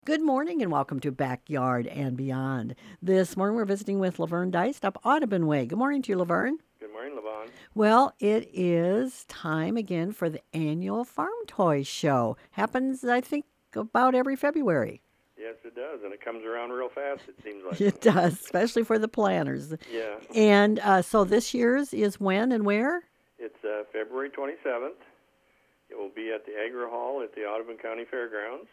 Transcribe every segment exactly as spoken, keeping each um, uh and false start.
Good morning and welcome to Backyard and Beyond. This morning we're visiting with Laverne Deist up Audubon Way. Good morning to you, Laverne. Good morning, Levon. Well, it is time again for the annual Farm Toys Show. Happens, I think, about every February. Yes, it does, and it comes around real fast, it seems like. It does, especially for the planners. Yeah. And uh, so this year's is when and where? It's uh, February twenty-seventh. It will be at the Agri Hall at the Audubon County Fairgrounds,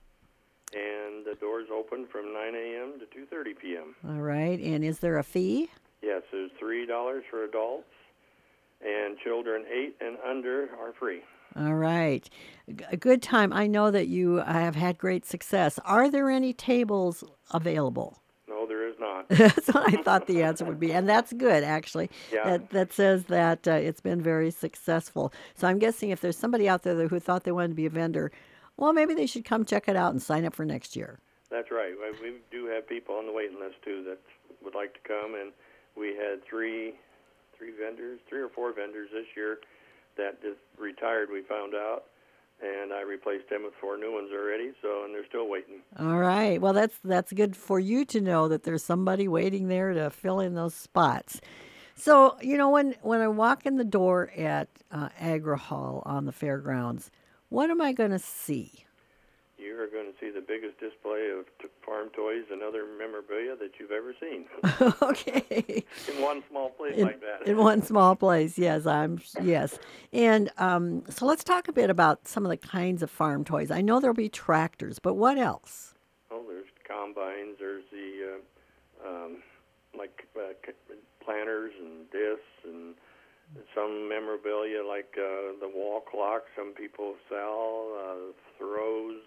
and the doors open from nine a.m. to two thirty p.m. All right. And is there a fee? Yes, there's three dollars for adults, and children eight and under are free. All right. G- A good time. I know that you have had great success. Are there any tables available? No, there is not. That's what I thought the answer would be, and that's good actually. Yeah. That that says that uh, it's been very successful. So I'm guessing if there's somebody out there who thought they wanted to be a vendor, well, maybe they should come check it out and sign up for next year. That's right. We we do have people on the waiting list too that would like to come, and we had three, three vendors, three or four vendors this year that just retired. We found out, and I replaced them with four new ones already. So, and they're still waiting. All right. Well, that's that's good for you to know that there's somebody waiting there to fill in those spots. So you know when when I walk in the door at uh, Agri Hall on the fairgrounds, what am I going to see? You are going to see the biggest display of t- farm toys and other memorabilia that you've ever seen Okay. in one small place in, like that. in one small place. Yes, I'm yes. And um, so let's talk a bit about some of the kinds of farm toys. I know there'll be tractors, but what else? Oh, there's combines. There's the uh, um, like uh, c- planters and discs and some memorabilia like uh, the wall clock. Some people sell uh, throws.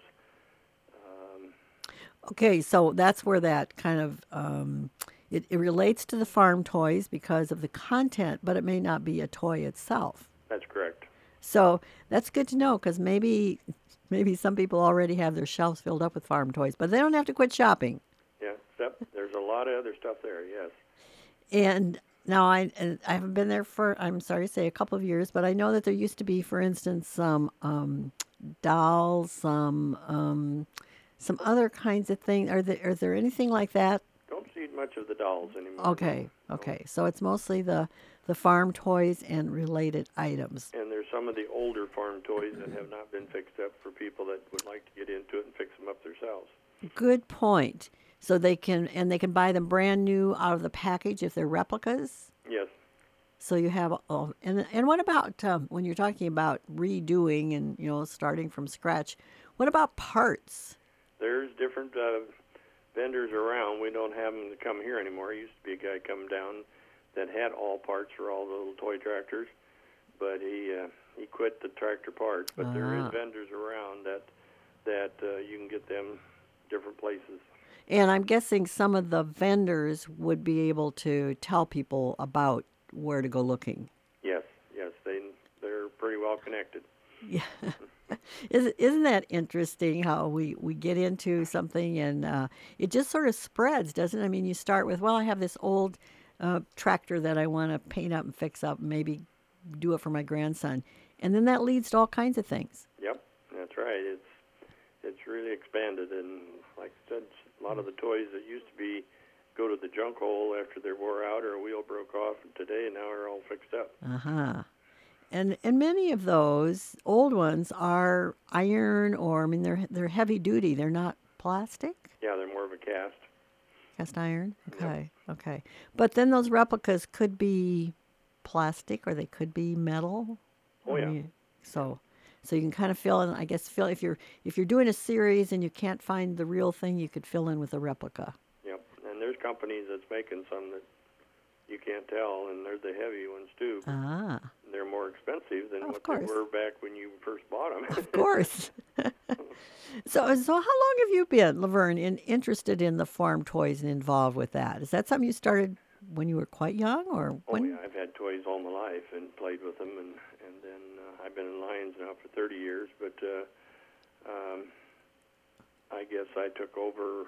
Um, Okay, so that's where that kind of um, it, it relates to the farm toys because of the content, but it may not be a toy itself. that's correct. So that's good to know because maybe maybe some people already have their shelves filled up with farm toys, but they don't have to quit shopping. Yeah, yep. There's a lot of other stuff there. Yes. And now I and I haven't been there for I'm sorry to say a couple of years, but I know that there used to be, for instance, some um, dolls, some um, some other kinds of things. Are there are there anything like that? Don't see much of the dolls anymore. Okay, okay. So it's mostly the the farm toys and related items. And there's some of the older farm toys that have not been fixed up for people that would like to get into it and fix them up themselves. Good point. So they can and they can buy them brand new out of the package if they're replicas. Yes. So you have oh, and and what about um, when you're talking about redoing and you know starting from scratch? What about parts? There's different uh, vendors around. We don't have them to come here anymore. There used to be a guy come down that had all parts for all the little toy tractors, but he uh, he quit the tractor parts. But there is Ah. vendors around that that uh, you can get them different places. And I'm guessing some of the vendors would be able to tell people about where to go looking. Yes, yes, they they're pretty well connected. Yeah. Is, isn't that interesting how we, we get into something and uh, it just sort of spreads, doesn't it? I mean, you start with, well, I have this old uh, tractor that I want to paint up and fix up, and maybe do it for my grandson. And then that leads to all kinds of things. Yep, that's right. It's it's really expanded, and like I said, a lot of the toys that used to be go to the junk hole after they wore out or a wheel broke off, and today now are all fixed up. Uh huh. And and many of those old ones are iron, or I mean, they're they're heavy duty. They're not plastic, Yeah, they're more of a cast. cast iron. Yep. Okay, okay. But then those replicas could be plastic, or they could be metal. Oh I yeah, mean, so so you can kind of fill in. I guess fill if you're if you're doing a series and you can't find the real thing, you could fill in with a replica. yep. And there's companies that's making some that you can't tell, and they're the heavy ones too. Ah, They're more expensive than of what course, they were back when you first bought them. of course. So, so how long have you been, Laverne, in, interested in the farm toys and involved with that? Is that something you started when you were quite young, or Oh when? yeah, I've had toys all my life and played with them, and and then uh, I've been in Lions now for thirty years. But uh, um, I guess I took over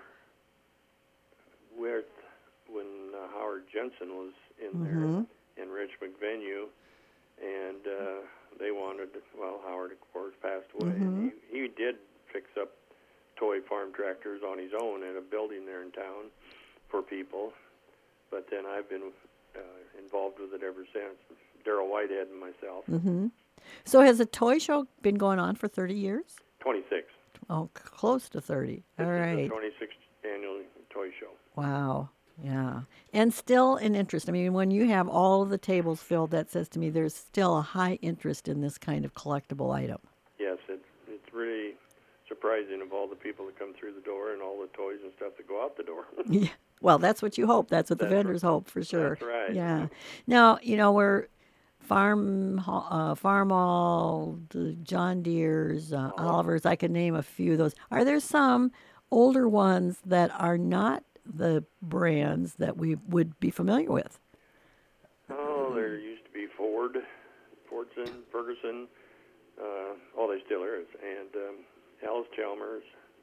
with when uh, Howard Jensen was in Mm-hmm. there in Rich McVenue, and uh, they wanted. Well, Howard of course passed away. Mm-hmm. And he he did fix up toy farm tractors on his own at a building there in town for people. But then I've been uh, involved with it ever since. Darrell Whitehead and myself. Mm-hmm. So has the toy show been going on for thirty years? twenty-six. Oh, c- close to thirty. This All is right. the twenty-sixth annual toy show. Wow. Yeah. And still an interest. I mean, when you have all of the tables filled, that says to me there's still a high interest in this kind of collectible item. Yes, it's it's really surprising of all the people that come through the door and all the toys and stuff that go out the door. Yeah. Well, that's what you hope. That's what the That's vendors hope for sure. That's right. Yeah. Now, you know, we're farm, uh, farm all, the John Deere's, uh, Uh-huh. Oliver's. I could name a few of those. Are there some older ones that are not the brands that we would be familiar with? Oh, there used to be Ford, Fordson, Ferguson. Uh, oh, there still is, and um, Alice Chalmers.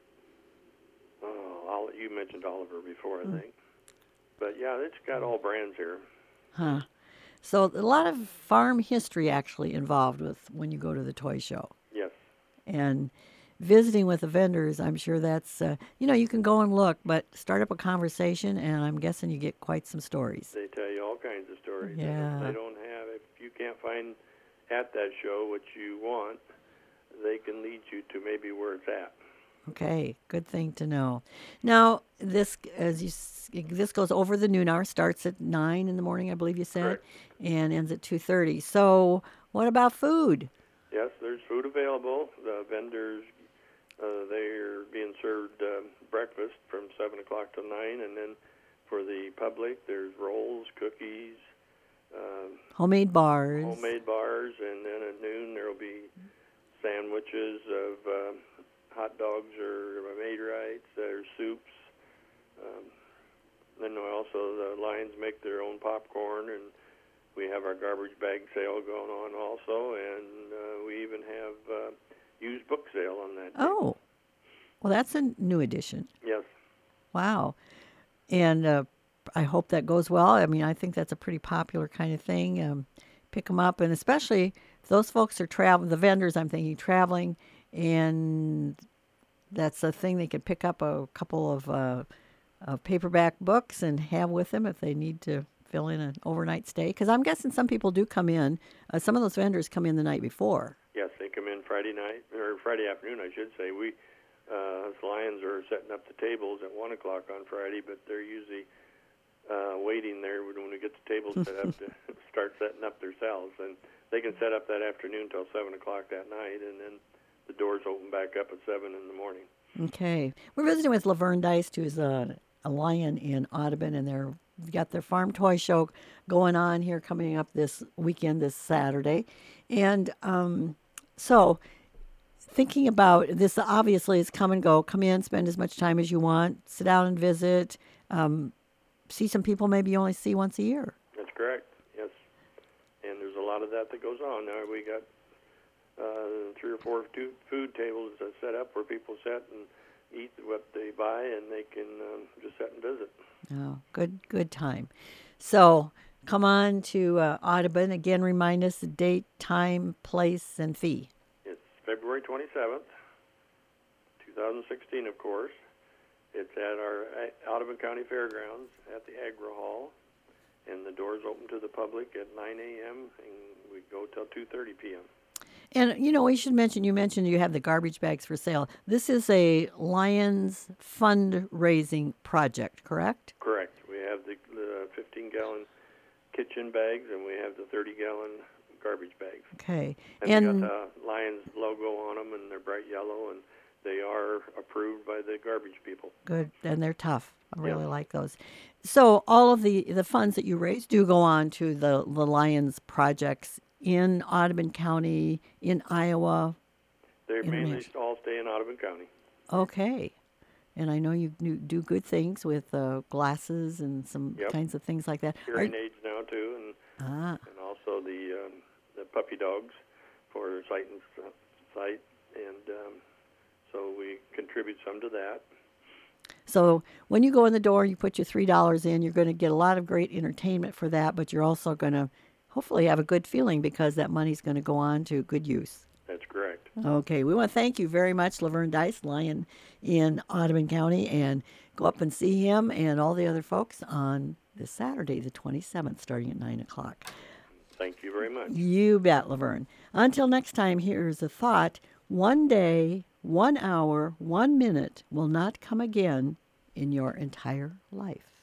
Oh, Ol- you mentioned Oliver before, I think. But yeah, it's got all brands here. Huh. So a lot of farm history actually involved with when you go to the toy show. Yes. And visiting with the vendors, I'm sure that's, uh, you know, you can go and look, but start up a conversation, and I'm guessing you get quite some stories. They tell you all kinds of stories. And Yeah. if they don't have, if you can't find at that show what you want, they can lead you to maybe where it's at. Okay, good thing to know. Now, this, as you, s- this goes over the noon hour, starts at nine in the morning, I believe you said, Correct. and ends at two thirty. So, what about food? Yes, there's food available. The vendors, uh, they're being served uh, breakfast from seven o'clock to nine, and then for the public, there's rolls, cookies, um, Homemade bars. homemade bars, and then at noon there will be sandwiches of uh, hot dogs or made right. There's soups. Um, then also the Lions make their own popcorn, and we have our garbage bag sale going on also, and uh, we even have uh, used book sale on that day. Oh, well, that's a new addition. Yes. Wow. And uh, I hope that goes well. I mean, I think that's a pretty popular kind of thing. Um, pick them up, and especially if those folks are traveling, the vendors, I'm thinking traveling, and that's a thing they could pick up a couple of uh, uh, paperback books and have with them if they need to fill in an overnight stay. Because I'm guessing some people do come in. Uh, some of those vendors come in the night before. Yes, they come in Friday night, or Friday afternoon, I should say. We, uh, us Lions are setting up the tables at one o'clock on Friday, but they're usually uh, waiting there when we get the tables set up to start setting up themselves. And they can set up that afternoon till seven o'clock that night, and then the doors open back up at seven in the morning. Okay. We're visiting with Laverne Deist, who's a, a lion in Audubon, and they're they've got their farm toy show going on here coming up this weekend, this Saturday. And um, so thinking about this, obviously, is come and go. Come in, spend as much time as you want, sit down and visit, um, see some people maybe you only see once a year. That's correct, yes. And there's a lot of that that goes on. Now we got uh, three or four two food tables uh, set up where people sit and eat what they buy, and they can um, just sit and visit. Oh, good, good time. So come on to uh, Audubon. Again, remind us the date, time, place, and fee. It's February twenty-seventh, twenty sixteen, of course. It's at our uh, Audubon County Fairgrounds at the Agra Hall, and the doors open to the public at nine a.m., and we go till two thirty p.m. And, you know, we should mention, you mentioned you have the garbage bags for sale. This is a Lions fundraising project, correct? Correct. We have the fifteen-gallon kitchen bags, and we have the thirty-gallon garbage bags. Okay. And, And, we got the Lions logo on them, and they're bright yellow, and they are approved by the garbage people. good, and they're tough. I really Yeah. like those. So all of the, the funds that you raise do go on to the, the Lions projects in Audubon County, in Iowa. They In mainly Ranch. all stay in Audubon County. Okay. And I know you do do good things with uh, glasses and some Yep. kinds of things like that. Are- Hearing aids now, too, and ah, and also the um, the puppy dogs for sight and s- sight, and um, so we contribute some to that. so when you go in the door, you put your three dollars in. You're going to get a lot of great entertainment for that, but you're also going to hopefully have a good feeling because that money's going to go on to good use. That's correct. Okay, we want to thank you very much, Laverne Dice, Lion in Audubon County, and go up and see him and all the other folks on this Saturday, the twenty-seventh, starting at nine o'clock. Thank you very much. You bet, Laverne. Until next time, here's a thought. One day, one hour, one minute will not come again in your entire life.